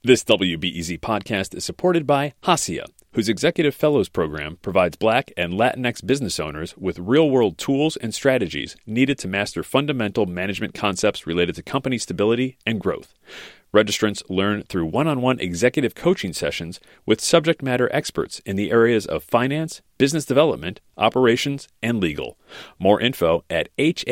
This WBEZ podcast is supported by Hacia, whose Executive Fellows Program provides Black and Latinx business owners with real-world tools and strategies needed to master fundamental management concepts related to company stability and growth. Registrants learn through one-on-one executive coaching sessions with subject matter experts in the areas of finance, business development, operations, and legal. More info at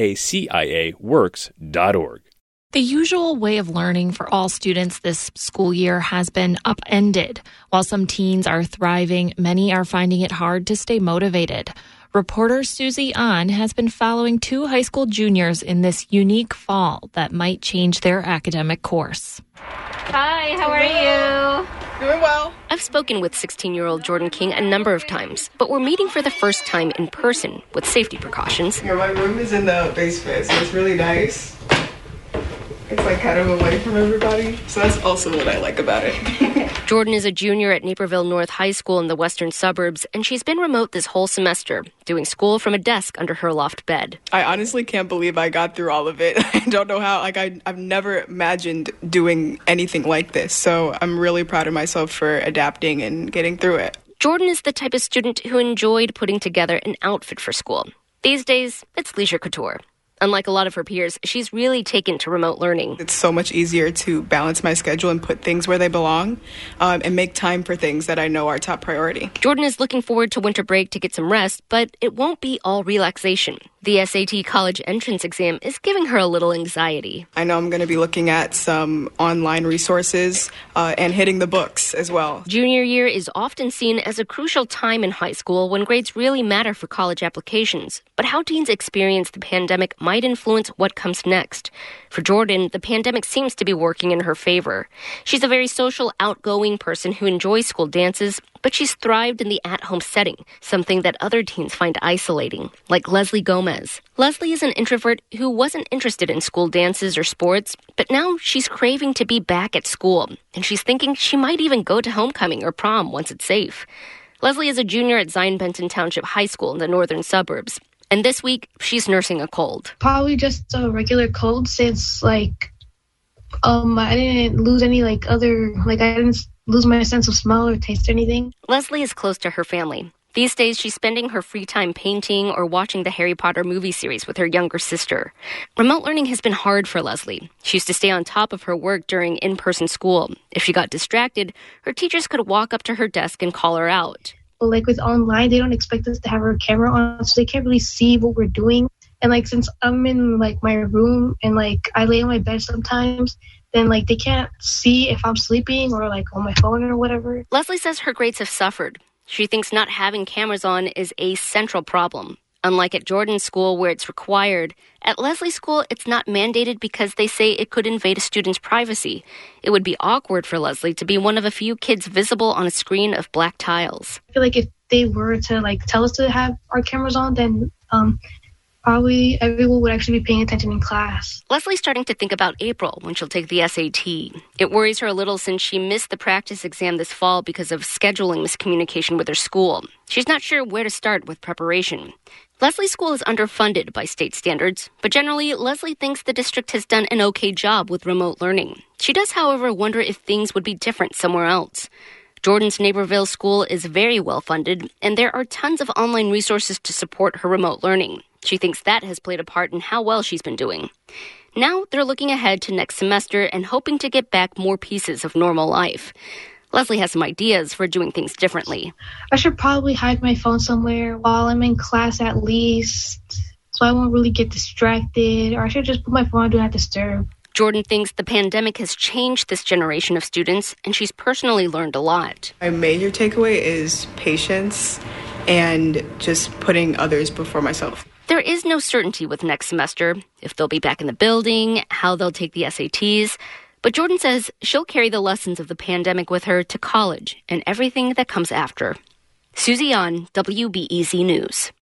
haciaworks.org. The usual way of learning for all students this school year has been upended. While some teens are thriving, many are finding it hard to stay motivated. Reporter Susie An has been following two high school juniors in this unique fall that might change their academic course. Hi, how are you? Doing well. I've spoken with 16-year-old Jordan King a number of times, but we're meeting for the first time in person with safety precautions. Yeah, my room is in the basement, so it's really nice. It's like kind of away from everybody, so that's also what I like about it. Jordan is a junior at Naperville North High School in the western suburbs, and she's been remote this whole semester, doing school from a desk under her loft bed. I honestly can't believe I got through all of it. I don't know how. I've never imagined doing anything like this, so I'm really proud of myself for adapting and getting through it. Jordan is the type of student who enjoyed putting together an outfit for school. These days, it's leisure couture. Unlike a lot of her peers, she's really taken to remote learning. It's so much easier to balance my schedule and put things where they belong and make time for things that I know are top priority. Jordan is looking forward to winter break to get some rest, but it won't be all relaxation. The SAT college entrance exam is giving her a little anxiety. I know I'm going to be looking at some online resources and hitting the books as well. Junior year is often seen as a crucial time in high school when grades really matter for college applications. But how teens experience the pandemic might influence what comes next. For Jordan, the pandemic seems to be working in her favor. She's a very social, outgoing person who enjoys school dances, but she's thrived in the at-home setting, something that other teens find isolating, like Leslie Gomez. Leslie is an introvert who wasn't interested in school dances or sports, but now she's craving to be back at school, and she's thinking she might even go to homecoming or prom once it's safe. Leslie is a junior at Zion Benton Township High School in the northern suburbs, and this week, she's nursing a cold. Probably just a regular cold since, I didn't lose any, I didn't lose my sense of smell or taste or anything. Leslie is close to her family. These days, she's spending her free time painting or watching the Harry Potter movie series with her younger sister. Remote learning has been hard for Leslie. She used to stay on top of her work during in-person school. If she got distracted, her teachers could walk up to her desk and call her out. But with online, they don't expect us to have our camera on, so they can't really see what we're doing. And since I'm in my room and I lay on my bed sometimes, then they can't see if I'm sleeping or on my phone or whatever. Leslie says her grades have suffered. She thinks not having cameras on is a central problem. Unlike at Jordan's school where it's required, at Leslie's school it's not mandated because they say it could invade a student's privacy. It would be awkward for Leslie to be one of a few kids visible on a screen of black tiles. I feel if they were to tell us to have our cameras on, then probably everyone would actually be paying attention in class. Leslie's starting to think about April when she'll take the SAT. It worries her a little since she missed the practice exam this fall because of scheduling miscommunication with her school. She's not sure where to start with preparation. Leslie's school is underfunded by state standards, but generally, Leslie thinks the district has done an okay job with remote learning. She does, however, wonder if things would be different somewhere else. Jordan's Naperville school is very well funded, and there are tons of online resources to support her remote learning. She thinks that has played a part in how well she's been doing. Now they're looking ahead to next semester and hoping to get back more pieces of normal life. Leslie has some ideas for doing things differently. I should probably hide my phone somewhere while I'm in class at least, so I won't really get distracted, or I should just put my phone on Do Not Disturb. Jordan thinks the pandemic has changed this generation of students, and she's personally learned a lot. My major takeaway is patience and just putting others before myself. There is no certainty with next semester, if they'll be back in the building, how they'll take the SATs. But Jordan says she'll carry the lessons of the pandemic with her to college and everything that comes after. Susie An, WBEZ News.